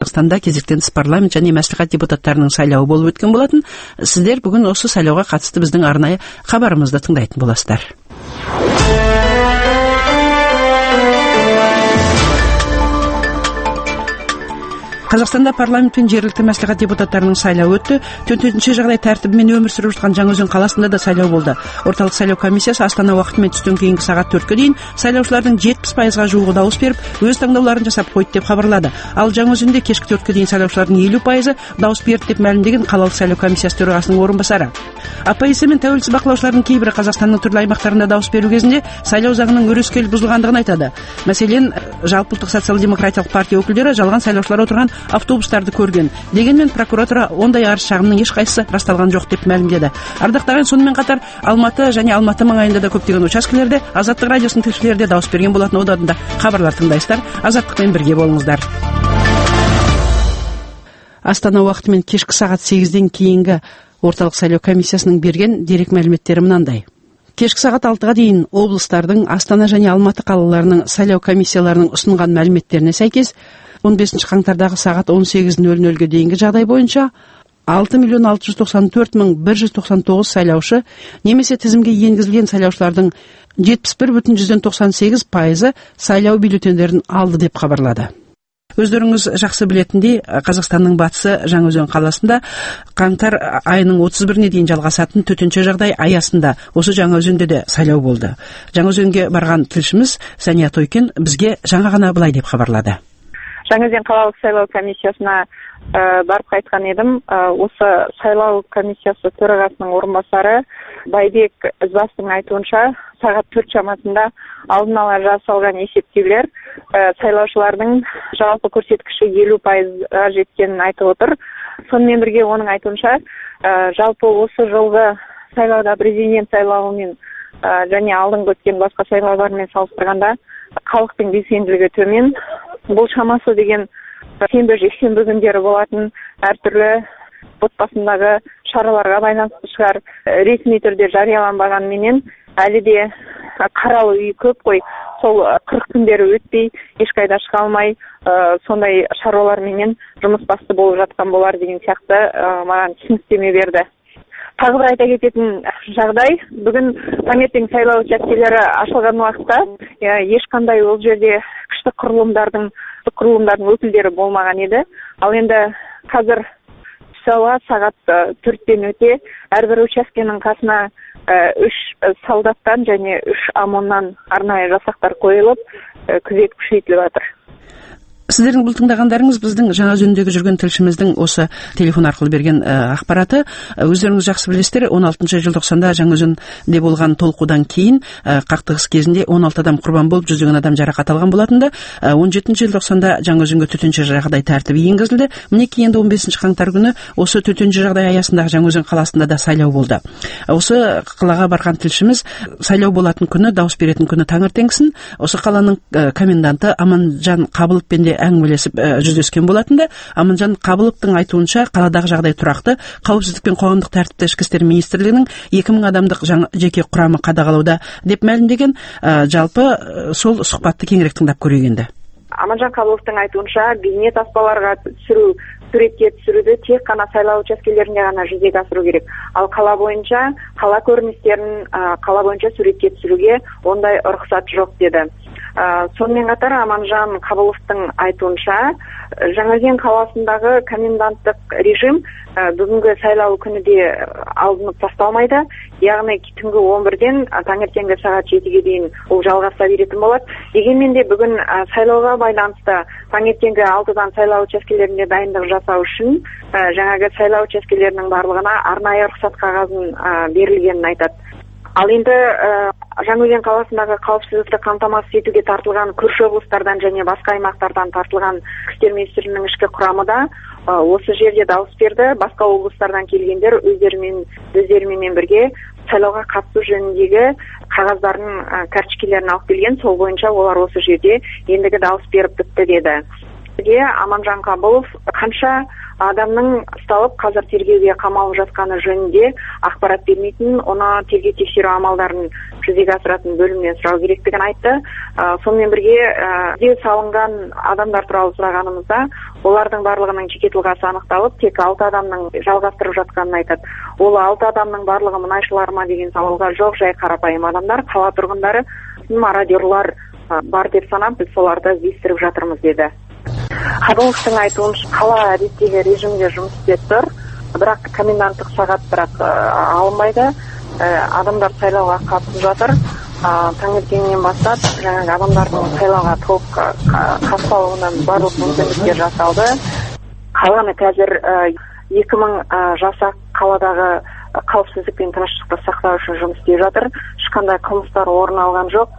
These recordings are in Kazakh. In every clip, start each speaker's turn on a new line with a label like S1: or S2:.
S1: Қазақстанда кезектен тыс парламент және мәслихат депутаттарының сайлауы болып өткен болатын. Сіздер бүгін осы сайлауға қатысты біздің арнайы хабарымызды тыңдайтын боласыздар. Қазақстанда парламент пен жергілікті мәслихат депутаттарының сайлауы өтті. Төтенше жағдай тәртібімен өмір сүріп жатқан Жаңаөзен қаласында да сайлау болды. Орталық сайлау комиссиясы Астана уақытымен түстен кейінгі сағат 4-ке дейін сайлаушылардың 70%-ға жуығы дауыс беріп, өз таңдауларын жасап қойды деп хабарлады. Ал Жаңаөзенде кешкі 4-ке дейін сайлаушылардың 50%-ы дауыс берді деп мәлімдеген қалалық сайлау комиссиясы төрағасының орынбасары. АПС мен тәуелсіз бақылаушылардың кейбірі Қазақстанның түрлі аймақтарында дауыс беру кезінде сайлау заңының өрескел бұзылғандығын айтады. Мәселен, Жалпыұлттық социал-демократиялық партия өкілдері жалған сайлаушылар отырған автобустарды көрген. Дегенмен прокуратура ондай арыз шағымның ешқайсысы расталған жоқ деп мәлімдеді. Ардақтаған сонымен қатар Алматы және Алматы маңайында да көптеген учаскелерде Азаттық радиосының тілшілері де дауыс берген болатын. Одан да хабарлар тыңдайсыздар. Азаттықпен бірге болыңыздар. Астана уақытымен кешкі сағат 8-ден кейінгі орталық сайлау комиссиясының берген дерек мәліметтері мынандай. Кешкі сағат 6-ға дейін облыстардың Астана және Алматы қалаларының сайлау комиссияларының ұсынған мәліметтеріне сәйкес 15 қаңтардағы сағат 18:00-ге дейінгі жағдай бойынша 6,694,199 сайлаушы немесе тізімге енгізілген сайлаушылардың 71,98% сайлау бюллетендерін алды деп хабарлады. Өздеріңіз жақсы білетіндей, Қазақстанның батысы Жаңаөзен қаласында қаңтар айының 31-не дейін жалғасатын төтенше жағдай аясында осы Жаңаөзенде де сайлау болды. Жаңаөзенге барған тілшіміз Сәния Тойкен бізге жаңа ғана былай деп хабарлады.
S2: Жаңаөзен қалалық сайлау комиссиясына барып қайтқан едім. Осы сайлау комиссиясы төрағасының орынбасары Байбек Ізбастың айтуынша, сағат 4 шамасында алдын ала жасалған есептеулер сайлаушылардың жалпы көрсеткіші 50%-ға жеткенін айтып отыр. Сонымен бірге оның айтуынша, жалпы осы жылғы сайлауда президент сайлауымен және алдыңғы өткен басқа сайлаулармен салыстырғанда халықтың белсенділігі төмен. Бұл шамасы деген сенбі жексенбі күндері болатын әртүрлі отбасындағы шараларға байланысты шығар, ресми түрде жарияланбағанменен әлі де қаралы үй көп қой. Сол 40 күндері өтпей, ешқайда шыға алмай, сондай шаруаларменен жұмыс басты болып жатқан болар деген сияқты маған түсініктеме берді. Тағы бір айта кететін жағдай, бүгін таңертең сайлау учаскелері ашылған уақытта ешқандай ол жерде күшті құрылымдардың өкілдері болмаған еді. Ал енді қазір сағат 4-тен өте әрбір учаскенің қасына 3 солдаттан және 3 ОМОНнан арнайы жасақтар қойылып, күзет күшейтіліп жатыр.
S1: Сіздердің бұл тыңдағандарыңыз біздің Жаңаөзендегі жүрген тілшіміздің осы телефон арқылы берген ақпараты. Өздеріңіз жақсы білесіздер, 16 желтоқсанда Жаңаөзенде болған толқудан кейін қақтығыс кезінде 16 адам құрбан болып, 100-ден адам жарақат алған болатынды. 17 желтоқсанда Жаңаөзенге төтенше жағдай тәртібі енгізілді. Мінекей енді 15 қаңтар күні осы төтенше жағдай аясындағы Жаңаөзен қаласында да сайлау болды. Осы қалаға барған тілшіміз сайлау болатын күні, дауыс беретін күні таңертеңгісін осы қаланың коменданты Аманжан Қабыловпен де әңгімелесіп жүздескен болатынды. Аманжан Қабыловтың айтуынша, қаладағы жағдай тұрақты, қауіпсіздік пен қоғамдық тәртіпті ішкі істер министрлігінің 2000 адамдық жеке құрамы қадағалауда деп мәлімдеген. Жалпы сол сұхбатты кеңірек тыңдап көрейік енді.
S2: Аманжан Қабыловтың айтуынша, бейне таспаларға суретке түсіруді тек қана сайлау учаскелерінде ғана жүзеге асыру керек. Ал қала бойынша, қала көріністерін қала бойынша суретке түсіруге ондай рұқсат жоқ деді. Сонымен қатар Аманжан Қабыловтың айтуынша, Жаңаөзен қаласындағы коменданттық режим бүгінгі сайлау күні де алынып тасталмайды. Яғни түнгі 11-ден таңертеңгі сағат 7-ге дейін ол жалғаса беретін болады. Дегенмен де бүгін сайлауға байланысты таңертеңгі 6-дан сайлау учаскелерінде дайындық жасау үшін жаңағы сайлау учаскелерінің барлығына арнайы рұқсат қағазын берілгенін айтады. Ал енді Жаңаөзен қаласындағы қауіпсіздікті қамтамасыз етуге тартылған көрші облыстардан және басқа аймақтардан тартылған істер министрлігінің ішкі құрамы да осы жерде дауыс берді. Басқа облыстардан келгендер өздерімен бірге сайлауға қатысу жөніндегі қағаздарын, карточкелерін алып келген. Сол бойынша олар осы жерде ендігі дауыс беріп бітті деді. Сізге Аманжан Қабылов қанша адамның ұсталып қазір тергеуге қамалып жатқаны жөнінде ақпарат бермейтінін, оны тергеу тексеру амалдарын жүзеге асыратын бөлімнен сұрау керектігін айтты. Сонымен бірге іздеу салынған адамдар туралы сұрағанымызда олардың барлығының жеке тұлғасы анықталып, тек 6 адамның жалғастырып жатқанын айтады. Ол 6 адамның барлығы мұнайшылар ма деген сауалға жоқ, жай қарапайым адамдар, қала тұрғындары, мародерлар бар деп санап, біз соларды іздестіріп жатырмыз деді. Қабыловтың айтуынша қала әдеттегі режимде жұмыс істеп тұр, бірақ коменданттық сағат алынбайды. Адамдар сайлауға қатысып жатыр. Таңертеңнен бастап жаңағы адамдардың сайлауға толық қатыспауынан барлық мүмкіндіктер жасалды. Қаланы қазір 2000 жасақ қаладағы қауіпсіздік пен тыныштықты сақтау үшін жұмыс істеп жатыр. Ешқандай қылмыстар орын алған жоқ.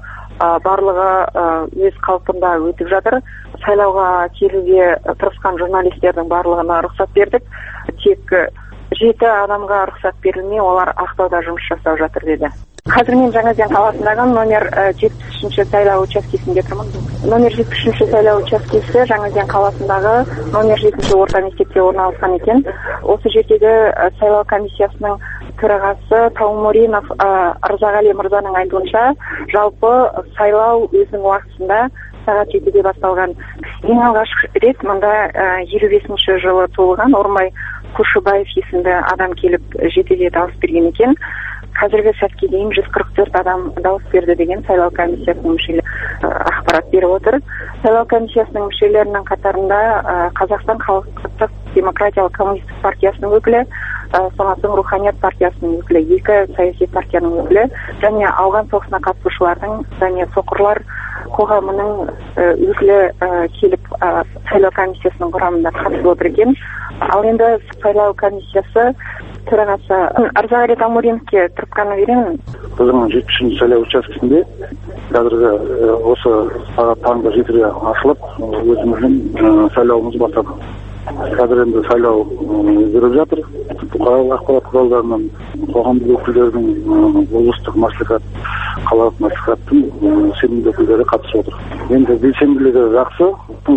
S2: Барлығы өз қалпында өтіп жатыр. Сайлауға келуге тырысқан журналистердің барлығына рұқсат бердік. Тек 7 адамға рұқсат берілмей, олар Ақтауда жұмыс жасап жатыр деді. Қазір мен Жаңаөзен қаласындағы номер 73-ші сайлау учаскесінде тұрмын. Номер 73-ші сайлау учаскесі Жаңаөзен қаласындағы номер 7-ші орта мектепте орналасқан екен. Осы жердегі сайлау комиссиясының төрағасы Таумуринов Ырзағали мырзаның айтуынша, жалпы сайлау өзінің уақытында сағат 7-де басталған. Ең алғаш рет мұнда 55-ші жылы туылған Ормай Кушубаев есімді адам келіп 7-де дауыс берген екен. Қазіргі сәтке дейін 144 адам дауыс берді деген сайлау комиссиясының мүшелері ақпарат беріп отыр. Сайлау комиссиясының мүшелерінің қатарында Қазақстан халықтық демократиялық коммунистік партиясының өкілі, сонан соң Руханият партиясының өкілі, 2 саяси партияның өкілі және ауған соғысына қатысушылардың және соқырлар қоғамының өкілі келіп сайлау комиссиясының құрамында қатысып отыр екен. Ал енді сайлау комиссиясы төрағасы Ырзағали Таумуриновке трубканы беремін.
S3: Біздің 70-ші сайлау учаскесінде қазіргі осы сағат таңғы 7-де ашылып, өзіміздің сайлауымыз бастады. Қазір енді сайлау жүріп жатыр. Бұқаралық ақпарат құралдарынан қоғамдық өкілдердің, облыстық мәслихат, қалалық мәслихаттың сенімді өкілдері қатысып отыр. Енді белсенділігі жақсы,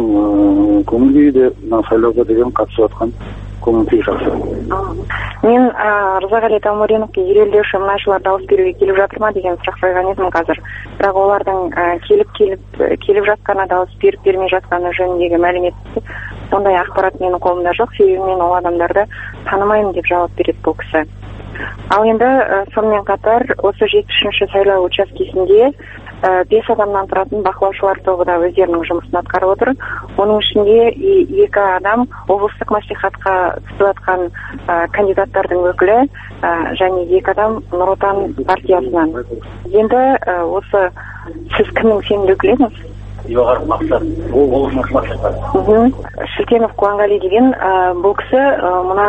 S3: көңіл күйі де сайлауға деген қатысып жатқан көңіл күйі жақсы.
S2: Мен Ырзағали Таумуриновке ереуілдеуші мұнайшылар дауыс беруге келіп жатыр ма деген сұрақ қойған едім қазір. Бірақ олардың келіп жатқаны, дауыс бермей жатқаны жөніндегі мәлімет, сондай ақпарат менің қолымда жоқ, себебі мен ол адамдарды танымаймын деп жауап береді бұл кісі. Ал енді сонымен қатар осы 70-ші сайлау учаскесінде 5 адамнан тұратын бақылаушылар тобы да өздерінің жұмысын атқарып отыр. Оның ішінде 2 адам облыстық мәслихатқа түсіп жатқан кандидаттардың өкілі және 2 адам Нұр Отан партиясынан. Енді осы сіз кімнің сенімді өкілі едіңіз?
S3: Жоғары мақсат, ол облыстық мәслихат.
S2: Шілтенов Қуанғали деген бұл кісі мына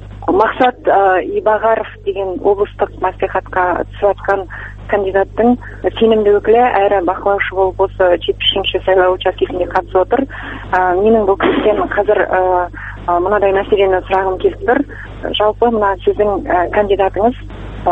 S2: Мақсат Ибағаров деген облыстық мәслихатқа түсіп жатқан кандидаттың сенімді өкілі, әрі бақылаушы болып осы 70-ші сайлау учаскесінде қатысып отыр. Менің бұл кісіден қазір мынадай мәселені сұрағым келіп тұр. Жалпы мына сіздің кандидатыңыз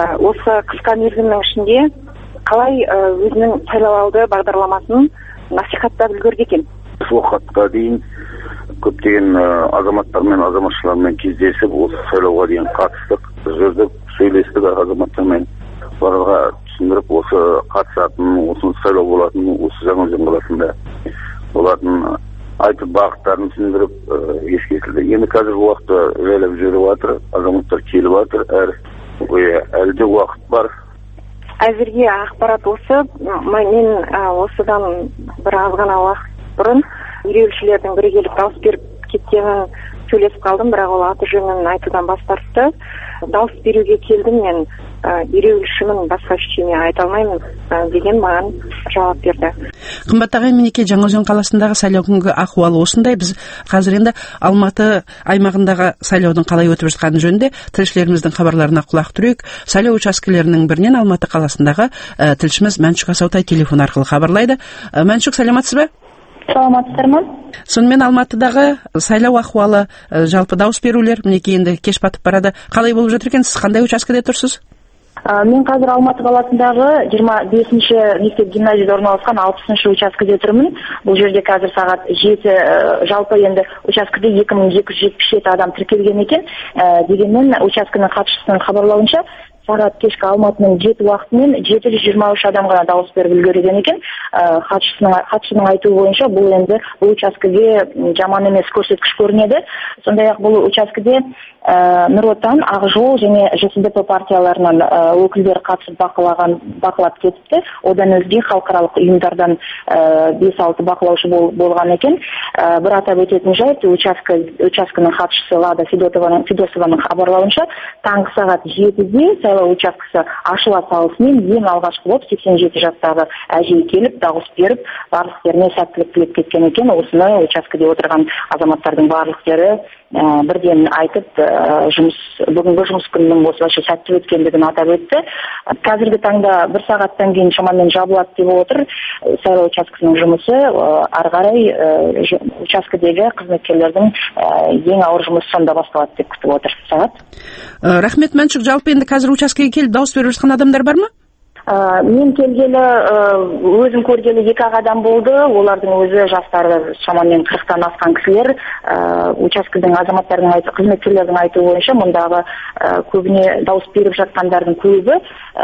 S2: осы қысқа мерзімнің ішінде қалай өзінің сайлауалды бағдарламасын насихаттап үлгерді екен?
S3: Уақытқа дейін көптеген азаматтармен, азаматшылармен кездесіп, осы сайлауға дейін қатыстық, жүрдік, сөйлестік азаматтармен. Оларға түсіндіріп, осы қатысатын, осы сайлау болатын, осы Жаңаөзен қаласында болатын айтып бағыттарын түсіндіріп ескертілді. Енді қазіргі уақытта жайлап жүріп жатыр, азаматтар келіп жатыр, әлде уақыт бар.
S2: Әзірге ақпарат осы, мен осыдан бір аз ғана уақыт бұрын ереуілшілердің бірі келіп дауыс беріп кеткенін сөйлесіп қалдым, бірақ ол аты жөнін айтудан бас тартты. Дауыс беруге келдім, мен ереуілшімін, басқа ештеңе айта алмаймын деген маған жауап берді.
S1: Қымбат ағай, Мінеке, Жаңаөзен қаласындағы сайлау күнгі ахуалы осындай. Біз қазір енді Алматы аймағындағы сайлаудың қалай өтіп жатқаны жөнінде тілшілеріміздің хабарларына құлақ түрейік. Сайлау учаскелерінің бірінен Алматы қаласындағы тілшіміз Мәншүк Асаутай телефон арқылы хабарлайды. Мәншүк, сәлеметсіз бе?
S4: Саламатсыздар ма?
S1: Сонымен Алматыдағы сайлау ахуалы, жалпы дауыс берулер, Мінеке, енді кеш батып барады. Қалай болып жатыр екен? Сіз қандай учаскеде тұрсыз?
S4: Мен қазір Алматы қаласындағы 25-ші мектеп гимназияда орналасқан 60-шы учаскеде тұрмын. Бұл жерде қазір сағат 7, жалпы енді учаскеде 2277 адам тіркелген екен. Дегенмен учаскенің хатшысының хабарлауынша сағат кешкі Алматының 7 уақытымен 723 адам ғана дауыс беріп үлгерген екен. Хатшының айтуы бойынша бұл енді бұл учаскеге жаман емес көрсеткіш көрінеді. Сондай-ақ бұл учаскеде Нұр Отан, Ақ жол және ЖСДП партияларынан өкілдер қатысып бақылап кетіпті. Одан өзге халықаралық ұйымдардан 5-6 бақылаушы болған екен. Бір атап өтетін жайт, учаскенің хатшысы Лада Федосованың хабарлауынша, таңғы сағат 7-де сайлау учаскесі ашыла салысымен ең алғашқы болып 87 жастағы әжей келіп, дауыс беріп, барлықтеріне сәттілік тілеп кеткен екен. Осыны учаскеде отырған азаматтардың барлықтары бірден айтып, бүгінгі жұмыс күнінің осылайша сәтті өткендігін атап өтті. Қазіргі таңда 1 сағаттан кейін шамамен жабылады деп отыр. Сайлау учаскесінің жұмысы ары қарай учаскедегі қызметкерлердің ең ауыр жұмысы сонда басталады деп күтіп отыр. Сағат.
S1: Рахмет, Мәншүк. Жалпы енді қазір учаскеге келіп дауыс беріп жатқан адамдар бар ма?
S4: Мен келгелі, өзім көргелі 2 адам болды. Олардың өзі жастары шамамен 40-тан асқан кісілер. Учаскедің азаматтардың қызметкерлердің айтуы бойынша мұндағы көбіне дауыс беріп жатқандардың көбі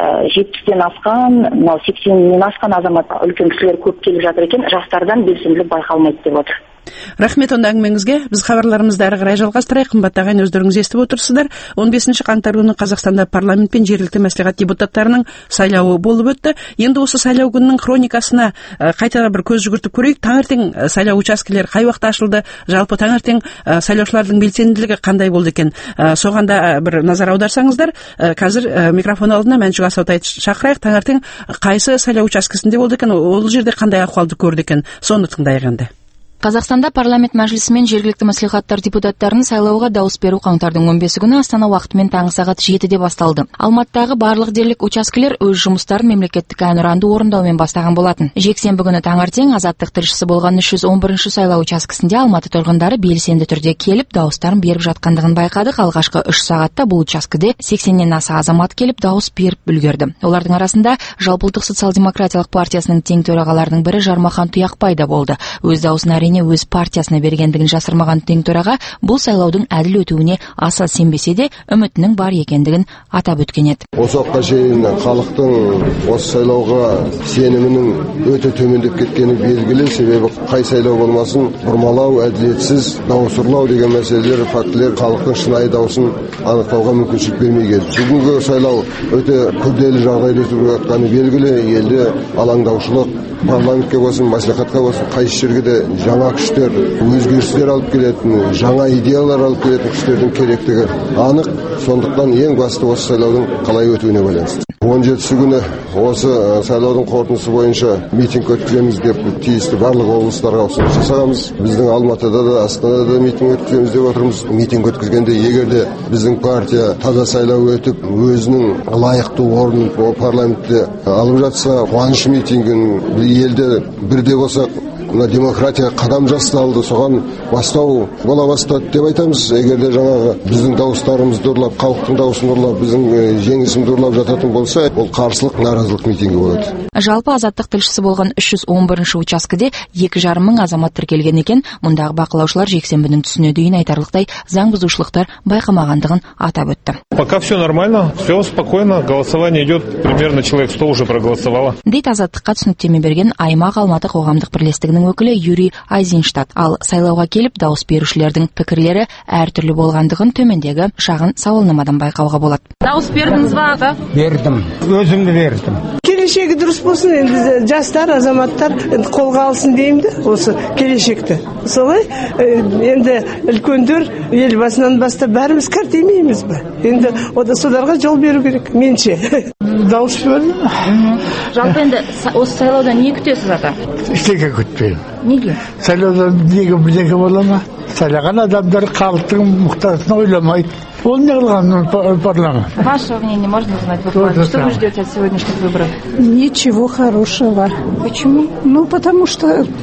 S4: 70-тен асқан, 80-нен асқан азамат үлкен кісілер көп келіп жатыр екен. Жастардан белсенділік байқалмайды деп отыр.
S1: Рахмет онда әңгімеңізге. Біз хабарларымызды ары қарай жалғастырайық. Қымбатты ағайын, өздеріңіз естіп отырсыздар. 15 қаңтар күні Қазақстанда парламент пен жергілікті мәслихат депутаттарының сайлауы болып өтті. Енді осы сайлау күнінің хроникасына қайта бір көз жүгіртіп көрейік. Таңертең сайлау учаскелері қай уақытта ашылды? Жалпы таңертең сайлаушылардың белсенділігі қандай болды екен? Соған да бір назар аударсаңыздар. Қазір микрофон алдына Мәншүк Асаутайды шақырайық. Таңертең қайсы сайлау учаскесінде болды екен? Ол жерде қандай ахуалды көрді екен? Соны тыңдайық енді.
S5: Қазақстанда парламент мәжілісі мен жергілікті мәслихаттар депутаттарының сайлауға дауыс беру қаңтардың 15 күні Астана уақытымен таңғы сағат 7-де басталды. Алматыдағы барлық дерлік учаскелер өз жұмыстарын мемлекеттік әнұранды орындаумен бастаған болатын. Жексенбі күні таңертең Азаттық тілшісі болған 311-ші сайлау учаскесінде Алматы тұрғындары белсенді түрде келіп дауыстарын беріп жатқандығын байқадық. Алғашқы 3 сағатта бұл учаскеде 80-нен аса азамат келіп дауыс беріп үлгерді. Олардың арасында Жалпыұлттық социал-демократиялық партиясының тең төрағаларының бірі Жармахан Тұяқбай да болды. Өз дауысын өз партиясына бергендігін жасырмаған тең төраға бұл сайлаудың әділ өтуіне аса сенбесе де үмітінің бар екендігін атап өткен еді.
S6: Осы уақытқа шейін халықтың осы сайлауға сенімінің өте төмендеп кеткені белгілі. Себебі қай сайлау болмасын, бұрмалау, әділетсіз дауыс ұрлау деген мәселелер, фактілер халықтың шынайы дауысын анықтауға мүмкіншілік бермей келді. Бүгінгі сайлау өте күрделі жағдайда өтіп жатқаны белгілі. Елде алаңдаушылық, парламентке болсын, мәслихатқа болсын, қайсы жерге де жаңа күштер, өзгерістер алып келетін, жаңа идеялар алып келетін күштердің керектігі анық. Сондықтан ең басты осы сайлаудың қалай өтуіне байланысты. 17 күні осы сайлаудың қорытындысы бойынша митинг өткіземіз деп тиісті барлық облыстарға ұсыныс жасағанбыз. Біздің Алматыда да, Астанада да митинг өткіземіз деп отырмыз. Митинг өткізгенде егер де біздің партия таза сайлау өтіп, өзінің лайықты орнын парламентте алып жатса, қуаныш митингін елде бірде болсақ, демократия қадам жасалды, соған бастау бола бастады деп айтамыз. Егер де жаңағы біздің дауыстарымызды ұрлап, халықтың дауысын ұрлап, біздің жеңісімізді ұрлап жататын болса, ол қарсылық, наразылық митингі болады.
S5: Жалпы Азаттық тілшісі болған 311-ші учаскеде 2,5 мың азамат тіркелген екен. Мұндағы бақылаушылар жексенбінің түсіне дейін айтарлықтай заң бұзушылықтар байқамағандығын атап өтті.
S7: Пока все нормально, все спокойно, голосование идет, примерно человек 100 уже проголосовало.
S5: Дейді Азаттыққа түсініктеме берген Аймақ Алматы қоғамдық бірлестігінің өкілі Юрий Айзенштадт. Ал сайлауға келіп дауыс берушілердің пікірлері әртүрлі болғандығын төмендегі шағын сауалнамадан байқауға болады.
S8: Дауыс бердіңіз ба, аға?
S9: Бердім, өзімді бердім.
S8: Келешегі дұрыс болсын, енді жастар, азаматтар қолға алсын деймді, осы келешекті. Солай, енді үлкендер елбасынан бастап бәріміз кәртеймейміз ба? Енді соларға жол беру керек, менше.
S9: Дауыс бердім.
S5: Жалпы енді осы сайлаудан не күтесіз, ата?
S9: Ештеңе күтпеймін.
S5: Неге?
S9: Сайлаудан неге бола ма? Сайлаған адамдар халықтың мұқтажын ойламайды. Он не қылған парламент.
S5: Ваше мнение можно узнать буквально? Что вы ждете от сегодняшних выборов?
S10: Ничего хорошего.
S5: Почему?
S10: Потому что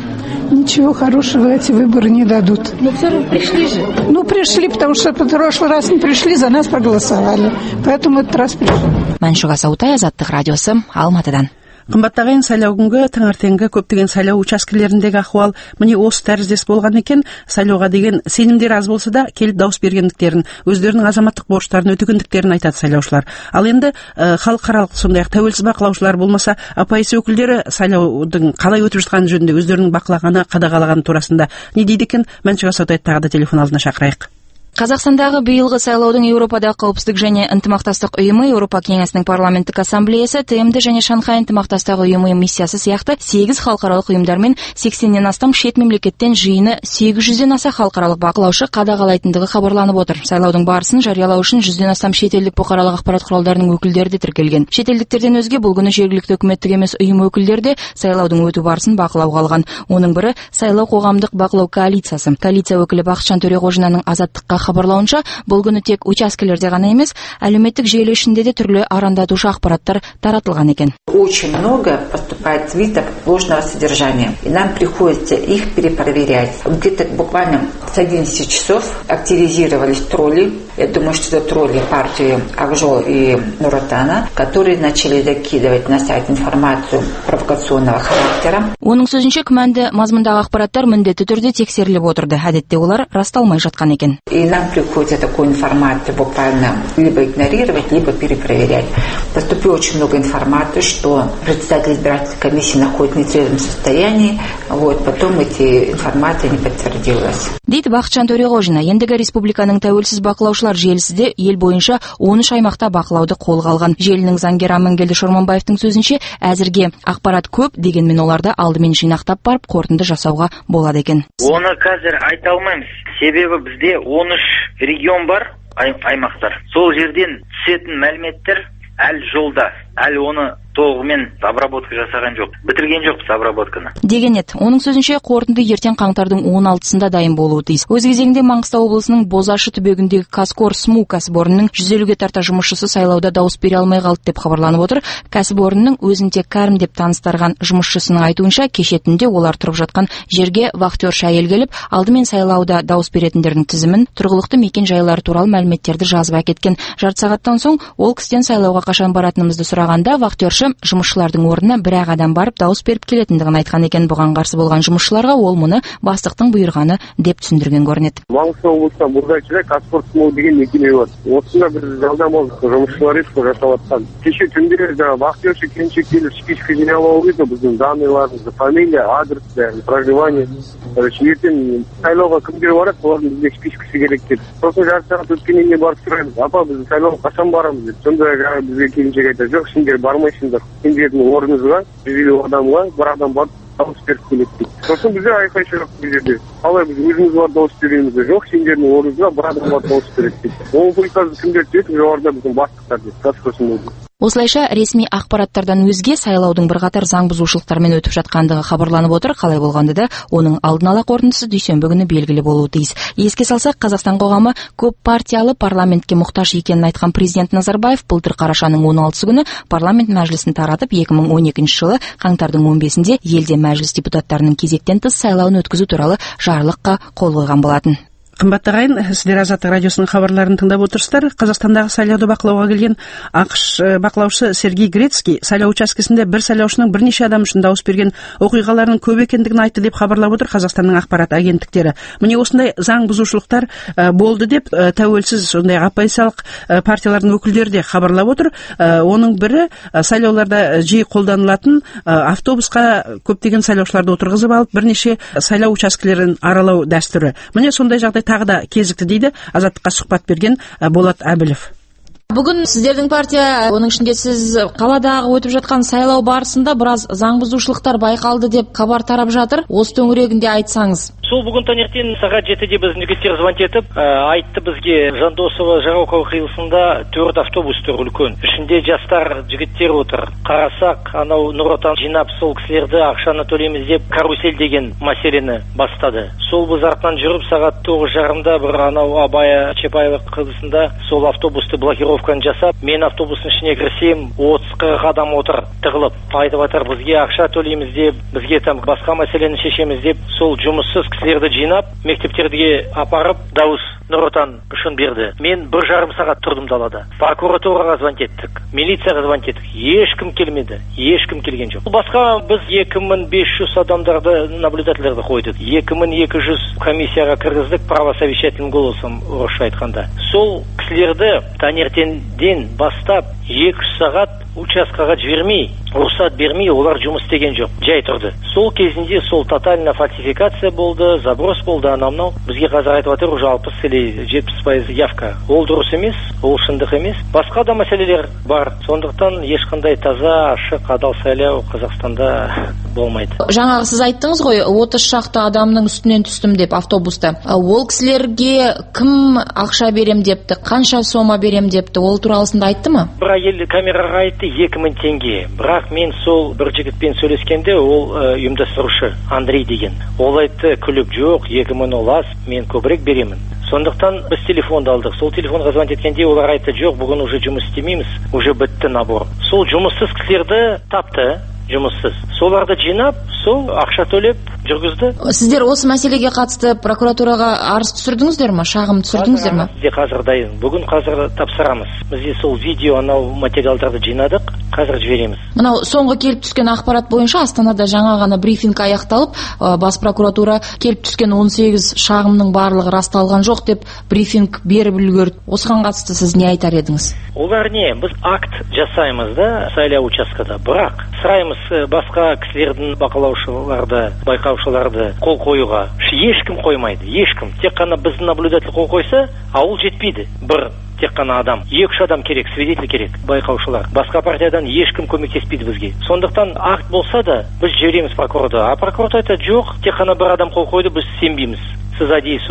S10: ничего хорошего эти выборы не дадут.
S5: Но все равно пришли же.
S10: Пришли, потому что в прошлый раз не пришли, за нас проголосовали. Поэтому этот раз пришли.
S5: Маншуга Саутай, Азаттык радиосы, Алматыдан.
S1: Кымбаттаган сайлау күнгө таңертеңгі көптеген сайлау учаскелеріндегі ахуал міне осы тәріздес болған екен. Сайлауға деген сенімдер аз болса да келіп дауыс бергендіктерін, өздерінің азаматтық борыштарын өтегендіктерін айтады сайлаушылар. Ал енді халықаралық сондай-ақ тәуелсіз бақылаушылар болмаса, оппозиция өкілдері сайлаудың қалай өтіп жатқаны жөнінде өздерінің бақылағаны, қадағалағаны турасында не дейді екен? Маншуга Саутай тағы да телефон алдына шақырайық.
S5: Қазақстандағы биылғы сайлаудың Еуропадағы қауіпсіздік және ынтымақтастық ұйымы, Еуропа кеңесінің парламенттік ассамблеясы, ТМД және Шанхай ынтымақтастық ұйымы миссиясы сияқты 8 халықаралық ұйымдармен 80-нен астам шет мемлекеттен жиыны 800-ден аса халықаралық бақылаушы қадағалайтындығы хабарланып отыр. Сайлаудың барысын жариялау үшін 100-ден астам шетелдік бұқаралық ақпарат құралдарының өкілдері де тіркелген. Шетелдіктерден өзге бұл күні жергілікті үкіметтік емес ұйым өкілдері де сайлаудың өту барысын бақылауға алған. Оның бірі сайлау қоғамдық бақылау коалициясы. Коалиция өкілі Бақытжан Төреғожинаның Азаттыққа хабарлауынша, бұл күні тек учаскелерде ғана емес, әлеуметтік желі ішінде де түрлі арандатушы ақпараттар таратылған екен.
S11: Очень много поступает твитов ложного содержания, и нам приходится их перепроверять. Где-то буквально с 11 часов активизировались тролли. Я думаю, что это тролли партии Ак-Жол и Нур-Отана, которые начали закидывать на сайт информацию провокационного характера.
S5: Оның сөзінше, күмәнді мазмұндағы ақпараттар міндетті түрде тексеріліп отырды. Әдетте олар расталмай жатқан екен.
S11: И нам приходится такую информацию буквально либо игнорировать, либо перепроверять. Поступило очень много информации, что председатель избирательной комиссии находится в нетрезвом состоянии. Потом эти информация не подтвердилась.
S5: Дейді Бақытжан Төреғожина, ендігі республиканың тәуелсіз бақылаушылар желісі де ел бойынша 13 аймақта бақылауды қолға алған. Желінің заңгері Амангелді Шорманбаевтың сөзінше, әзірге ақпарат көп, дегенмен оларды алдымен жинақтап барып қорытынды жасауға болады екен.
S12: Оны қазір айта алмаймыз. Себебі бізде 13 регион бар, аймақтар. Сол жерден түсетін мәліметтер әлі жолда, әлі оны толығымен обработка жасаған жоқ. Бітірген жоқпыз обработканы.
S5: Деген еді. Оның сөзінше қорытынды ертең қаңтардың 16-сында дайын болуы тиіс. Өз кезегінде Маңғыстау облысының Бозашы түбегіндегі Казкор СМУ кәсіпорнының 150-ге тарта жұмысшысы сайлауда дауыс бере алмай қалды деп хабарланып отыр. Кәсіпорынның өзін тек Кәрім деп таныстырған жұмысшысының айтуынша, кеше түнде олар тұрып жатқан жерге вахтерша әйел келіп, алдымен сайлауда дауыс беретіндердің тізімін, тұрғылықты мекен жайлары туралы мәліметтерді жазып әкеткен. Жарты сағаттан соң ол кісіден сайлауға қашан баратынымызды сұрағанда, вахтерша жұмысшылардың орнына бір-ақ адам барып дауыс беріп келетіндігін айтқан екен. Бұған қарсы болған жұмысшыларға ол мұны бастықтың бұйырғаны деп түсіндірген көрінеді.
S13: Маңғыстау облысында Бурдачыда Казкор СМУ деген мекеме бар. Осында бір жалдамалы жұмысшылар жасап жатқан. Кеше түнде вахтерша келіншек келіп список жинап алды, біздің данныйларымызды, фамилия, адрес, проживание. Ертең сайлауға кімдер барады, олардың бізге спискасы керек деп. Сосын жарты сағат өткеннен кейін барып сұраймыз, апа біз сайлауға қашан барамыз деп. Сонда бізге келіншек айтады, жоқ, сендер бармайсыңдар. Сендердің орныңызға 150 адамға бір адам барып дауыс беріп келеді дейді. Сосын бізде айқай шырақ бұл жерде. Қалай біз өзіміз бар дауыс береміз бе? Жоқ, сендердің орныңызға бір адам бар дауыс береді дейді. Оның приказы кімдер түседі? жоғарыда біздің бастықтар дейді.
S5: Осылайша ресми ақпараттардан өзге сайлаудың бірқатар заң бұзушылықтармен өтіп жатқандығы хабарланып отыр. Қалай болғанда да оның алдын ала қорытындысы дүйсенбі күні белгілі болуы тиіс. Еске салсақ, Қазақстан қоғамы көп партиялы парламентке мұқтаж екенін айтқан президент Назарбаев былтыр қарашаның 16 күні парламент мәжілісін таратып, 2012 жылы қаңтардың 15-інде елде мәжіліс депутаттарының кезектен тыс сайлауын өткізу туралы жарлыққа қол қойған болатын.
S1: Қымбатты ағайын, сіздер Азаттық радиосының хабарларын тыңдап отырсыздар. Қазақстандағы сайлауды бақылауға келген ақш бақылаушы Сергей Грецкий сайлау учаскесінде бір сайлаушының бірнеше адам үшін дауыс берген оқиғаларының көп екендігін айтты деп хабарлап отыр Қазақстанның ақпарат агенттіктері. Міне осындай заң бұзушылықтар болды деп тәуелсіз сондай оппозициялық партиялардың өкілдері де хабарлап отыр. Оның бірі сайлауларда жиі қолданылатын автобусқа көптеген сайлаушыларды отырғызып алып, бірнеше сайлау учаскелерін аралау дәстүрі. Міне сондай жағдай тағы да кезікті дейді Азаттыққа сұхбат берген Болат Әбілов.
S14: Бүгін сіздердің партия, оның ішінде сіз қаладағы өтіп жатқан сайлау барысында біраз заң бұзушылықтар байқалды деп хабар тарап жатыр. Осы төңірегінде айтсаңыз.
S12: Сол бүгін таңертең сағат 7-де біздің жігіттер звонить етіп, айтты бізге Жандосова Жарокова қиылысында 4 автобус тұр үлкен. Ішінде жастар жігіттер отыр. Қарасақ, анау Нұр-Отан жинап сол кісілерді ақшаны төлейміз деп карусель деген мәселені бастады. Сол біз артынан жүріп сағат 9:30-да бір анау Абая Чапаева қиылысында сол автобусты блокировка парковканы жасап, мен автобустың ішіне кірсем, 30-40 адам отыр, тығылып, айтып жатыр, бізге ақша төлейміз деп, бізге там басқа мәселені шешеміз деп, сол жұмыссыз кісілерді жинап, мектептерге апарып, дауыс Нұр Отан үшін берді. Мен 1,5 сағат тұрдым далада. Прокуратураға звонить еттік, милицияға звонить еттік. Ешкім келмеді, ешкім келген жоқ. Басқа біз 2500 адамдарды, наблюдательдерді қойдық. 2200 комиссияға кіргіздік, правосовещательным голосом орысша айтқанда. Сол кісілерді таңертеңден бастап 2 сағат участкаға жібермей, рұқсат бермей, олар жұмыс істеген жоқ, жай тұрды. Сол кезінде сол тотальна фальсификация болды, заброс болды, анау бізге қазір айтып жатыр, уже 60 или 70% явка. Ол дұрыс емес, ол шындық емес. Басқа да мәселелер бар. Сондықтан ешқандай таза, ашық, адал сайлау Қазақстанда болмайды.
S14: Жаңағы сіз айттыңыз ғой, 30 шақты адамның үстінен түстім деп автобуста. Ол кісілерге кім ақша берем депті, қанша сома берем депті, ол туралысында айтты ма?
S12: Бір әйел камераға айтты 2000 теңге. Бірақ мен сол бір жігітпен сөйлескенде, ол ұйымдастырушы Андрей деген. Ол айтты, күліп, жоқ, 2000 ол аз, мен көбірек беремін. Сондықтан біз телефонды алдық. Сол телефонға звонить еткенде олар айтты, жоқ, бүгін уже жұмыс істемейміз, уже бітті набор. Сол жұмыссыз кісілерді тапты, жұмыссыз. Соларды жинап, сол ақша төлеп жүргізді.
S14: Сіздер осы мәселеге қатысты прокуратураға арыз түсірдіңіздер ме? Шағым түсірдіңіздер ме?
S12: Бізде қазір дайын. Бүгін қазір тапсырамыз. Бізде сол видео анау материалдарды жинадық, қазір жібереміз.
S14: Мынау соңғы келіп түскен ақпарат бойынша Астанада жаңа ғана брифинг аяқталып, бас прокуратура келіп түскен 18 шағымның барлығы расталған жоқ деп брифинг беріп үлгерді. Осыған қатысты сіз не айтар едіңіз?
S12: Олар не? Біз акт жасаймыз да сайлау учаскада, бірақ сұраймыз басқа кісілердің бақылаушыларды, байқаушыларды қол қоюға. Ешкім қоймайды, ешкім. Тек қана біздің наблюдатель қол қойса, ауыл жетпейді. Бір тек қана адам. 2-3 адам керек, свидетель керек, байқаушылар. Басқа партиядан ешкім көмектеспейді бізге. Сондықтан акт болса да, біз жібереміз прокуратураға. А прокуратура айтады, жоқ, тек қана бір адам қол қойды, біз сенбейміз. Сіз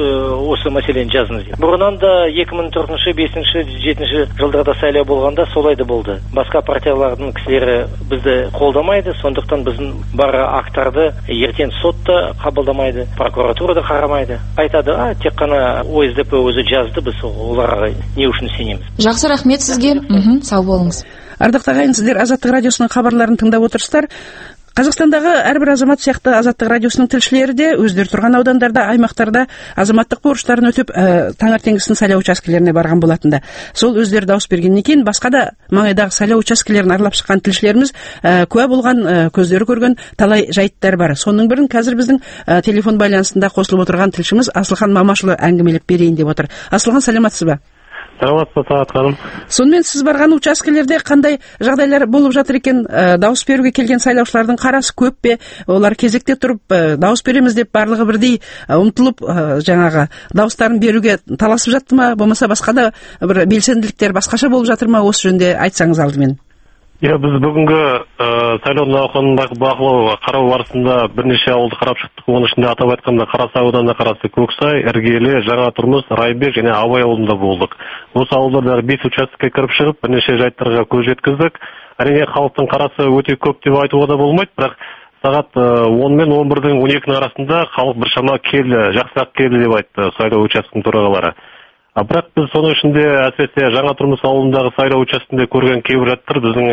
S12: осы мәселені жазыңыз деп. Бұрыннан да 2004, 5, 7 жылдарда сайлау болғанда солайды болды. Басқа партиялардың кісілері бізді қолдамайды, сондықтан біздің бар актарды ертең сотта қабылдамайды, прокуратура да қарамайды. Айтады, тек қана ОСДП өзі жазды, біз оларға не үшін сенеміз.
S14: Жақсы, рахмет сізге. Сау болыңыз.
S1: Ардақтағы ағайын, сіздер Азаттық радиосының хабарларын тыңдап отырсыздар. Қазақстандағы әрбір азамат сияқты Азаттық радиосының тілшілері де өздері тұрған аудандарда, аймақтарда азаматтық борыштарын өтіп, таңертеңгісін сайлау учаскелеріне барған болатында. Сол өздері дауыс бергеннен кейін басқа да маңайдағы сайлау учаскелерін аралап шыққан тілшілеріміз куә болған, көздері көрген талай жайттар бар. Соның бірін қазір біздің телефон байланысында қосылып отырған тілшіміз Асылхан Мамашұлы әңгімелеп берейін деп отыр. Асылхан, саламатсыз ба?
S15: Саламатсыз, Сағат ханым.
S1: Сонымен сіз барған учаскелерде қандай жағдайлар болып жатыр екен? Дауыс беруге келген сайлаушылардың қарасы көп пе? Олар кезекте тұрып, дауыс береміз деп барлығы бірдей ұмтылып, жаңағы дауыстарын беруге таласып жатты ма? Болмаса басқа да бір белсенділіктер басқаша болып жатыр ма? Осы жөнде айтсаңыз алдымен.
S15: Біз бүгінгі сайлау науқанындағы бақылау қарау барысында бірнеше ауылды қарап шықтық. Оның ішінде атап айтқанда Қарасай ауданына қарасты Көксай, Іргелі, Жаңа Тұрмыс, Райбек және Абай ауылында болдық. Осы ауылдардағы 5 участокке кіріп шығып, бірнеше жайттарға көз жеткіздік. Әрине халықтың қарасы өте көп деп айтуға да болмайды, бірақ сағат 10 мен 11-дің 12-ның арасында халық біршама келді, жақсырақ келді деп айтты сайлау учаскесінің төрағалары. Бірақ біз соның ішінде әсіресе Жаңа Тұрмыс ауылындағы сайлау учаскесінде көрген кейбір жайттар біздің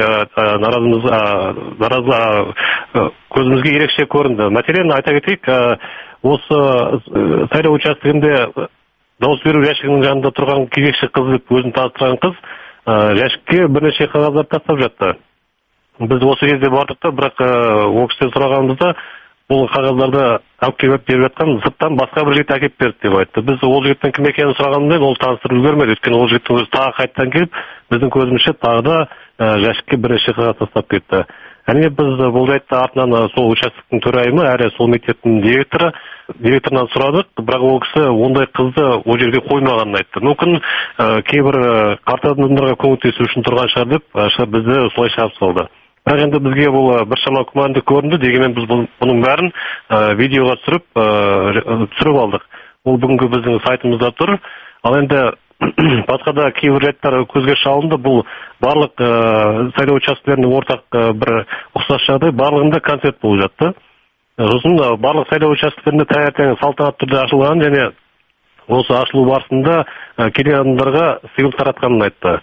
S15: көзімізге ерекше көрінді. Мәселен, айта кетейік, осы сайлау учаскесінде дауыс беру жәшігінің жанында тұрған кезекші қыз деп өзін таныстырған қыз жәшікке бірнеше қағаздар тастап жатты. Біз осы кезде бардық та, бірақ ол кісіден сұрағанымызда бұл қағаздарды әкеліп беріп жатқан сырттан басқа бір жігіт әкеліп берді деп айтты. Біз ол жігіттің кім екенін сұрағанымда ол таныстырып үлгермеді. Өйткені ол жігіттің өзі тағы қайтадан келіп, біздің көзімізше тағы да жәшікке бірнеше қағаз тастап кетті. Әрине біз бұл жайтты артынан сол участоктың төрайымы, әрі сол мектептің директорынан сұрадық, бірақ ол кісі ондай қызды ол жерге қоймағанын айтты. Мүмкін кейбір қарт адамдарға көмектесу үшін тұрған шығар деп, бізді солай шығарып салды. Бірақ енді бізге бұл біршама күмәнді көрінді, дегенмен біз бұның бәрін видеоға түсіріп алдық. Ол бүгінгі біздің сайтымызда тұр. Ал енді басқа да кейбір жайттар көзге шалынды. Бұл барлық сайлау учаскелерінің ортақ бір ұқсас жағдай, барлығында концерт болып жатты. Сосын барлық сайлау учаскелерінде таңертең салтанатты түрде ашылған, және осы ашылу барысында келген адамдарға сыйлық таратқанын айтты.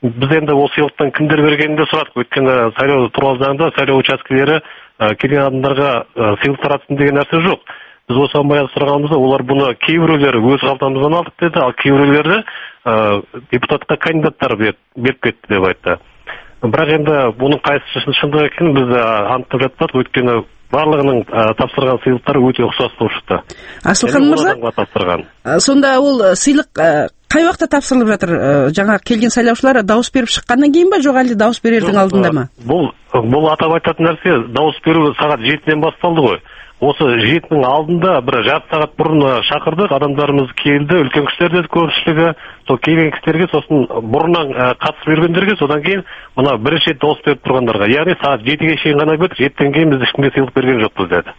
S15: біз енді ол сыйлықтан кімдер бергенін де сұрадық. Өйткені сайлау туралы заңда сайлау учаскелері келген адамдарға сыйлық таратсын деген нәрсе жоқ. Біз осыған байланысты сұрағанымызда олар бұны кейбіреулері өз қалтамыздан алдық деді, ал кейбіреулері депутатқа кандидаттар беріп кетті деп айтты. Бірақ енді бұның қайсысы шындық екенін біз анықтап жатпадық, өйткені барлығының тапсырған сыйлықтары өте ұқсас болып шықты.
S1: Асылхан мырза, сонда ол сыйлық қай уақытта тапсырылып жатыр? Жаңа келген сайлаушылар дауыс беріп шыққаннан кейін ба, жоқ әлде дауыс берердің алдында ма?
S15: Бұл атап айтатын нәрсе, дауыс беру сағат 7-ден басталды ғой. Осы 7-нің алдында бір жарты сағат бұрын шақырдық, адамдарымыз келді, үлкен кісілер деді көпшілігі, сол келген кісілерге, сосын бұрыннан қатысып жүргендерге, содан кейін мына бірінші рет дауыс беріп тұрғандарға. Яғни сағат 7-ге шейін ғана бердік, 7-тен кейін біз ешкімге сыйлық берген жоқпыз деді.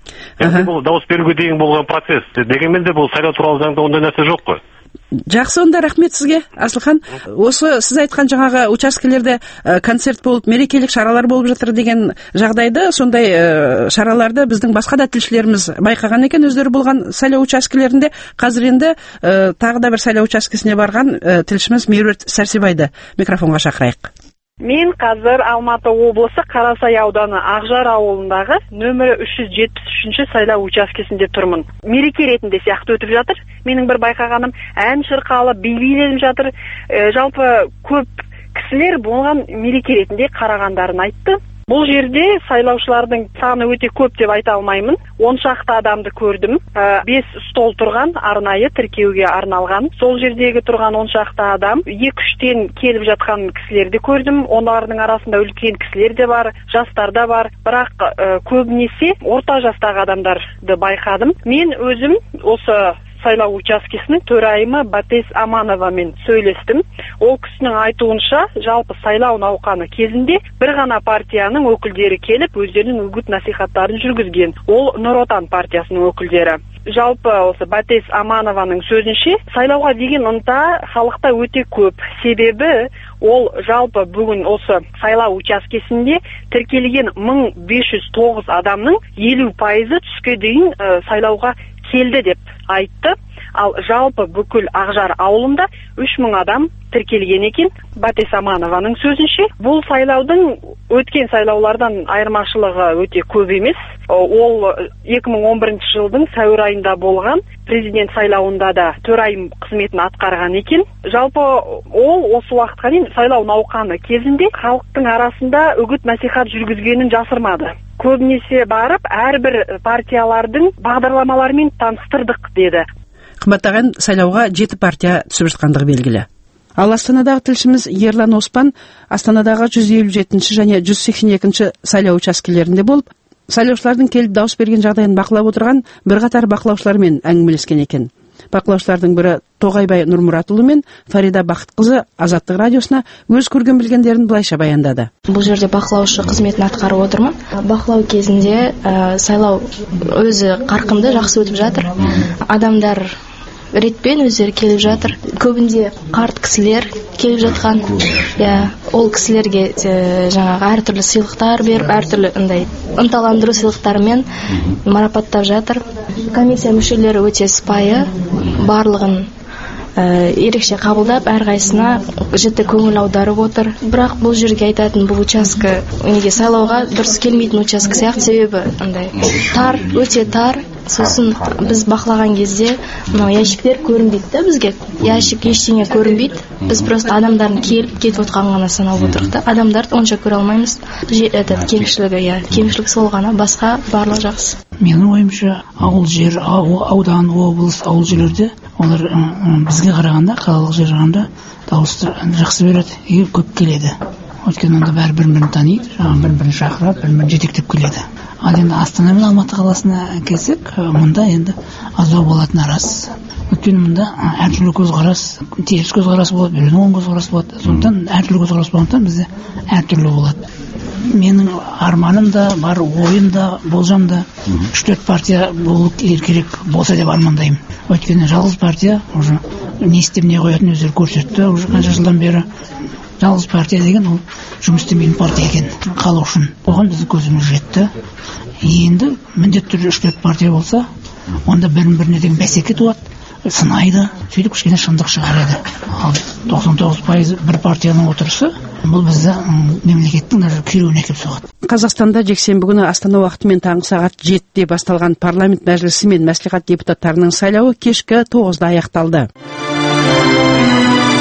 S15: Бұл дауыс беруге дейін болған процесс. Дегенмен де бұл сайлау туралы заңда ондай нәрсе жоқ қой.
S1: Жақсы, онда рахмет сізге, Асылхан. Осы сіз айтқан жаңағы учаскелерде концерт болып, мерекелік шаралар болып жатыр деген жағдайды, сондай шараларды біздің басқа да тілшілеріміз байқаған екен, өздері болған сайлау учаскелерінде. Қазір енді тағы да бір сайлау учаскесіне барған тілшіміз Меруерт Сәрсебайды микрофонға шақырайық.
S16: Мен қазір Алматы облысы Қарасай ауданы Ақжар ауылындағы нөмірі 373-ші сайлау учаскесінде тұрмын. Мереке ретінде сияқты өтіп жатыр. Менің бір байқағаным, ән шырқалып, би биленіп жатыр. Жалпы көп кісілер болған мереке ретінде қарағандарын айтты. Бұл жерде сайлаушылардың саны өте көп деп айта алмаймын. 10 шақты адамды көрдім. 5 стол тұрған, арнайы тіркеуге арналған. Сол жердегі тұрған 10 шақты адам, 2-3-тен келіп жатқан кісілерді көрдім. Олардың арасында үлкен кісілер де бар, жастар да бар. Бірақ көбінесе орта жастағы адамдарды байқадым. Мен өзім осы сайлау учаскесінің төрайымы Батес Амановамен сөйлестім. Ол кісінің айтуынша, жалпы сайлау науқаны кезінде бір ғана партияның өкілдері келіп, өздерінің үгіт насихаттарын жүргізген. Ол Нұр Отан партиясының өкілдері. Жалпы осы Батес Аманованың сөзінше, сайлауға деген ынта халықта өте көп. Себебі ол жалпы бүгін осы сайлау учаскесінде тіркелген 1509 адамның 50% түске дейін сайлауға келді деп айтты. Ал жалпы бүкіл Ақжар ауылында 3000 адам тіркелген екен. Батес Аманованың сөзінше, бұл сайлаудың өткен сайлаулардан айырмашылығы өте көп емес. Ол 2011 жылдың сәуір айында болған президент сайлауында да төрайым қызметін атқарған екен. Жалпы ол осы уақытқа дейін сайлау науқаны кезінде халықтың арасында үгіт насихат жүргізгенін жасырмады. Көбінесе барып, әрбір партиялардың бағдарламаларымен таныстырдық деді.
S1: Қымбаттаған, сайлауға 7 партия түсіп жатқандығы белгілі. Ал Астанадағы тілшіміз Ерлан Оспан Астанадағы 157 және 182 сайлау учаскелерінде болып, сайлаушылардың келіп дауыс берген жағдайын бақылап отырған бірқатар бақылаушылармен әңгімелескен екен. Бақылаушылардың бірі Тоғайбай Нұрмұратұлы мен Фарида Бақытқызы Азаттық радиосына өз көрген білгендерін былайша баяндады.
S17: Бұл жерде бақылаушы қызметін атқарып отырмын. Бақылау кезінде сайлау өзі қарқынды, жақсы өтіп жатыр. Адамдар ретпен өздері келіп жатыр. Көбінде қарт кісілер келіп жатқан. Ол кісілерге жаңағы әртүрлі сыйлықтар беріп, әртүрлі ынталандыру сыйлықтарымен марапаттап жатыр. Комиссия мүшелері өте сыпайы, барлығын ерекше қабылдап, әрқайсына жіті көңіл аударып отыр. Бірақ бұл жерге айтатын, бұл участка сайлауға дұрыс келмейтін участка сияқты, себебі тар, өте тар. Сосын біз бақылаған кезде ящиктер көрінбейді бізге. Ящик ештеңе көрінбейді. Біз просто адамдардың келіп кетіп отқан ғана санап отырдық та. Адамдарды онша көре алмаймыз. Кемшілік сол ғана, басқа барлық жақсы.
S18: Менің ойымша, ауыл жер, аудан, облыс, ауыл жерлерде олар бізге қарағанда, қалалық жер қарағанда дауысты жақсы береді, егер көп келеді. Өйткені онда бәрі бір-бірін таниды, бір-бірін шақырып, бір-бірін жетектеп келеді. Ал енді Астана мен Алматы қаласына келсек, мұнда енді аздау болатыны рас. Өйткені мұнда әртүрлі көзқарас, теріс көзқарас болады, біреудің оң көзқарас болады. Сондықтан әртүрлі көзқарас болғандықтан бізде әртүрлі болады. Менің арманым да бар, ойым да, болжам да 3-4 партия болу керек болса деп армандаймын. Өйткені жалғыз партия уже не істеп не қоятын өздері көрсетті, уже қанша жылдан бері. Жалғыз партия деген ол жұмыс істемейтін партия екен, халық үшін. Оған біздің көзіміз жетті. Енді міндетті түрде 3-4 партия болса, онда бірін-біріне деген бәсеке туады. сынайды, сөйтіп кішкене шындық шығарады. Ал 99% бір партияның отырысы бұл бізді мемлекеттің күйреуіне әкеліп соғады.
S1: Қазақстанда жексенбі күні Астана уақытымен таңғы сағат 7-де басталған парламент мәжілісі мен мәслихат депутаттарының сайлауы кешкі 9-да аяқталды.